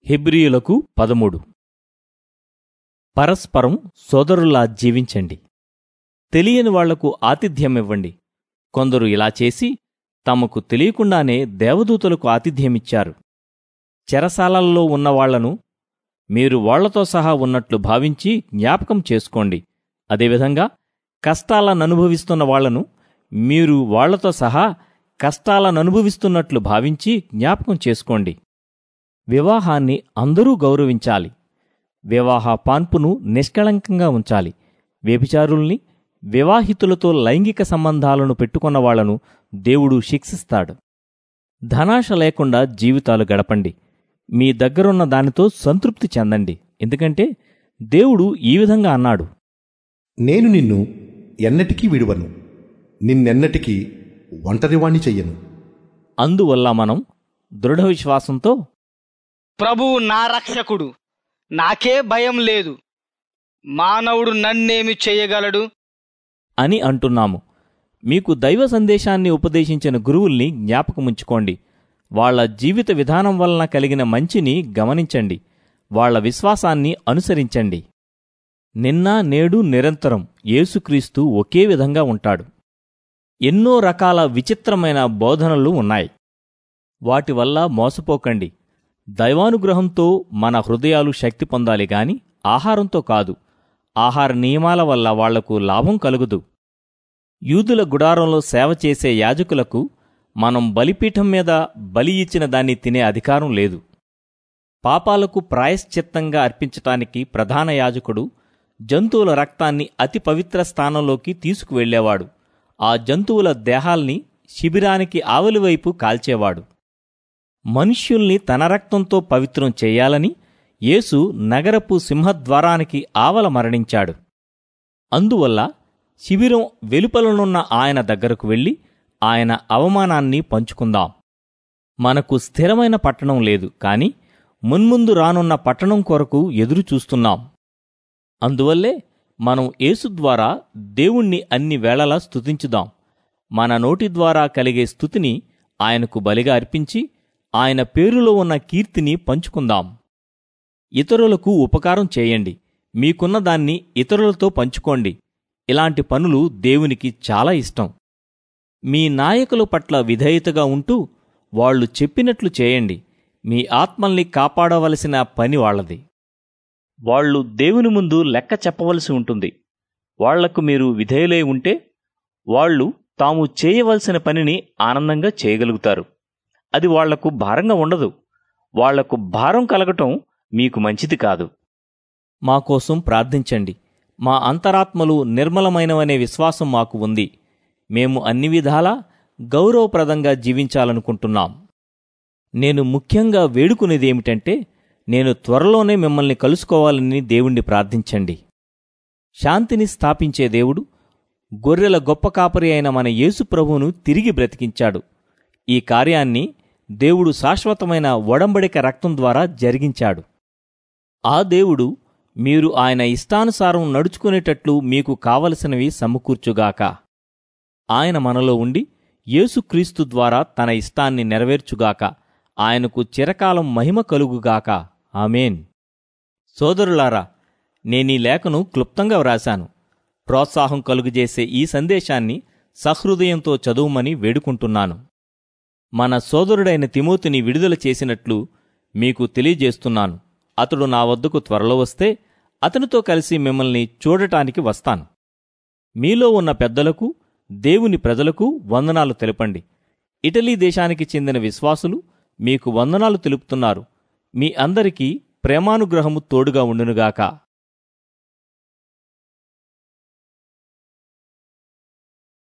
హెబ్రీయులకు 13. పరస్పరం సోదరుల్లా జీవించండి. తెలియని వాళ్లకు ఆతిథ్యమివ్వండి. కొందరు ఇలా చేసి తమకు తెలియకుండానే దేవదూతలకు ఆతిథ్యమిచ్చారు. చెరసాలల్లో ఉన్నవాళ్లను మీరు వాళ్లతో సహా ఉన్నట్లు భావించి జ్ఞాపకం చేసుకోండి. అదేవిధంగా కష్టాలననుభవిస్తున్న వాళ్లను మీరు వాళ్లతో సహా కష్టాలననుభవిస్తున్నట్లు భావించి జ్ఞాపకం చేసుకోండి. వివాహాన్ని అందరూ గౌరవించాలి. వివాహ పాన్పును నిష్కళంకంగా ఉంచాలి. వ్యభిచారుల్ని, వివాహితులతో లైంగిక సంబంధాలను పెట్టుకున్నవాళ్లను దేవుడు శిక్షిస్తాడు. ధనాశ లేకుండా జీవితాలు గడపండి. మీ దగ్గరున్న దానితో సంతృప్తి చెందండి. ఎందుకంటే దేవుడు ఈ విధంగా అన్నాడు, నేను నిన్ను ఎన్నటికీ విడువను, నిన్నెన్నటికీ ఒంటరివాణ్ణి చెయ్యను. అందువల్ల మనం దృఢ విశ్వాసంతో ప్రభువు నా రక్షకుడు, నాకే భయం లేదు, మానవుడు నన్నేమి చేయగలడు అని అంటున్నాము. మీకు దైవ సందేశాన్ని ఉపదేశించిన గురువుల్ని జ్ఞాపకముంచుకోండి. వాళ్ల జీవిత విధానం వలన కలిగిన మంచిని గమనించండి. వాళ్ల విశ్వాసాన్ని అనుసరించండి. నిన్న నేడు నిరంతరం యేసుక్రీస్తు ఒకే విధంగా ఉంటాడు. ఎన్నో రకాల విచిత్రమైన బోధనలు ఉన్నాయి. వాటి వల్ల మోసపోకండి. దైవానుగ్రహంతో మన హృదయాలు శక్తి పొందాలి గాని ఆహారంతో కాదు. ఆహార నియమాల వల్ల వాళ్లకు లాభం కలుగదు. యూదుల గుడారంలో సేవ చేసే యాజకులకు మనం బలిపీఠం మీద బలి ఇచ్చిన దాన్ని తినే అధికారం లేదు. పాపాలకు ప్రాయశ్చిత్తంగా అర్పించటానికి ప్రధాన యాజకుడు జంతువుల రక్తాన్ని అతి పవిత్ర స్థానంలోకి తీసుకువెళ్లేవాడు. ఆ జంతువుల దేహాల్ని శిబిరానికి ఆవలివైపు కాల్చేవాడు. మనుష్యుల్ని తన రక్తంతో పవిత్రం చేయాలని యేసు నగరపు సింహద్వారానికి ఆవల మరణించాడు. అందువల్ల శిబిరం వెలుపలనున్న ఆయన దగ్గరకు వెళ్లి ఆయన అవమానాన్ని పంచుకుందాం. మనకు స్థిరమైన పట్టణం లేదు, కాని మున్ముందు రానున్న పట్టణం కొరకు ఎదురుచూస్తున్నాం. అందువల్లే మనం యేసు ద్వారా దేవుణ్ణి అన్ని వేళలా స్తుతించుదాం. మన నోటి ద్వారా కలిగే స్తుతిని ఆయనకు బలిగా అర్పించి ఆయన పేరులో ఉన్న కీర్తిని పంచుకుందాం. ఇతరులకు ఉపకారం చేయండి. మీకున్న దాన్ని ఇతరులతో పంచుకోండి. ఇలాంటి పనులు దేవునికి చాలా ఇష్టం. మీ నాయకుల పట్ల విధేయతగా ఉంటూ వాళ్లు చెప్పినట్లు చేయండి. మీ ఆత్మల్ని కాపాడవలసిన పని వాళ్లది. వాళ్లు దేవుని ముందు లెక్క చెప్పవలసి ఉంటుంది. వాళ్లకు మీరు విధేయులై ఉంటే వాళ్లు తాము చేయవలసిన పనిని ఆనందంగా చేయగలుగుతారు. అది వాళ్లకు భారంగా ఉండదు. వాళ్లకు భారం కలగటం మీకు మంచిది కాదు. మాకోసం ప్రార్థించండి. మా అంతరాత్మలు నిర్మలమైనవనే విశ్వాసం మాకు ఉంది. మేము అన్ని విధాలా గౌరవప్రదంగా జీవించాలనుకుంటున్నాం. నేను ముఖ్యంగా వేడుకునేదేమిటంటే నేను త్వరలోనే మిమ్మల్ని కలుసుకోవాలని దేవుణ్ణి ప్రార్థించండి. శాంతిని స్థాపించే దేవుడు గొర్రెల గొప్ప కాపరి అయిన మన యేసు ప్రభువును తిరిగి బ్రతికించాడు. ఈ కార్యాన్ని దేవుడు శాశ్వతమైన ఒడంబడిక రక్తం ద్వారా జరిగించాడు. ఆ దేవుడు మీరు ఆయన ఇష్టానుసారం నడుచుకునేటట్లు మీకు కావలసినవి సమకూర్చుగాక. ఆయన మనలో ఉండి యేసుక్రీస్తు ద్వారా తన ఇష్టాన్ని నెరవేర్చుగాక. ఆయనకు చిరకాలం మహిమ కలుగుగాక. ఆమేన్. సోదరులారా, నేనీ లేఖను క్లుప్తంగా వ్రాశాను. ప్రోత్సాహం కలుగజేసే ఈ సందేశాన్ని సహృదయంతో చదువుమని వేడుకుంటున్నాను. మన సోదరుడైన తిమోతిని విడుదల చేసినట్లు మీకు తెలియజేస్తున్నాను. అతడు నా వద్దకు త్వరలో వస్తే అతనితో కలిసి మిమ్మల్ని చూడటానికి వస్తాను. మీలో ఉన్న పెద్దలకు, దేవుని ప్రజలకు వందనాలు తెలపండి. ఇటలీ దేశానికి చెందిన విశ్వాసులు మీకు వందనాలు తెలుపుతున్నారు. మీ అందరికీ ప్రేమానుగ్రహము తోడుగా ఉండునుగాక.